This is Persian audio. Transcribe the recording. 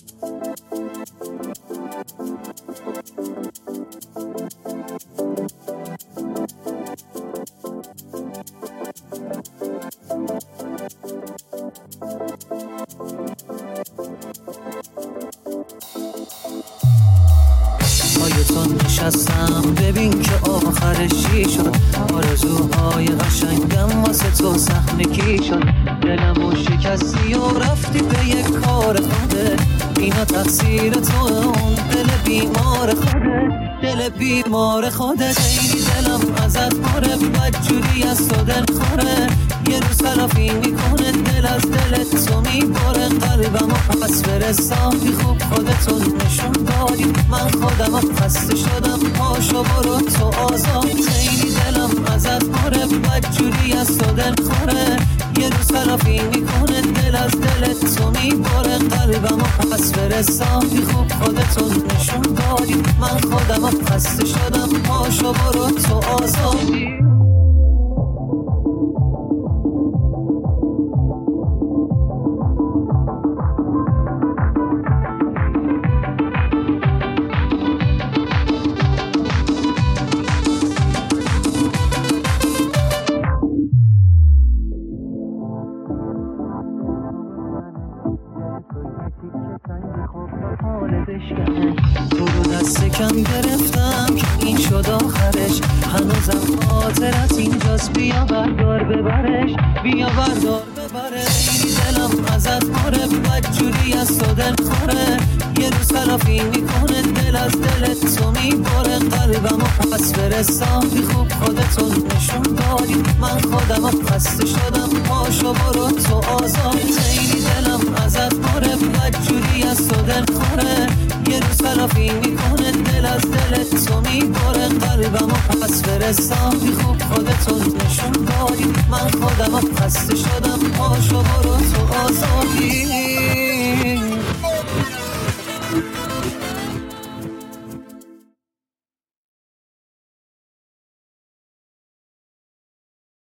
پایتون نشستم ببین که آخرش چی شد. آرزوهای قشنگم واسه تو صحنگی شد. دلمو شکستی و رفتی به یک کار خودت. اینا تقصیر تو، اون دل بیمار خودت. دل بیمار خودت. خیلی دلم ازت پره، بدجوری از تو دل خوره. یه روز تلافی میکنه دل از دلت تو میبره قلبمو. پس فرستادی خوب خودتون نشون دادی. من خودم خسته شدم، پاشو برو تو آزاد. خیلی دلم ازت پره، بدجوری از تو دل خوره. یه روز تلافی میکنه دل از دلت تو میبره قلبمو. پس فرستادی خوب خودتون نشون دادی. من خودم خسته شدم، پاشو برو تو آزادی. تو رو دست کم گرفتم که این شد آخرش. هنوزم خاطرت اینجاست، بیا بردار ببرش. بیا بردار ببرش. خیلی دلم ازت پره، بدجوری از تو دل خوره. یه روز تلافی میکنه دل از دلت تو میبره قلبمو. پس فرستادی خوب خودتون نشون دادی. من خودم خسته شدم، پاشو برو تو آزاد. خیلی دلم ازت پره، بدجوری از تو دل خوره. یه روز تلافی میکنه دل از دلت تو میبره قلبمو. پس فرستادی خوب خودتون نشون دادی. من خودم خسته شدم، پاشو برو تو آزادی.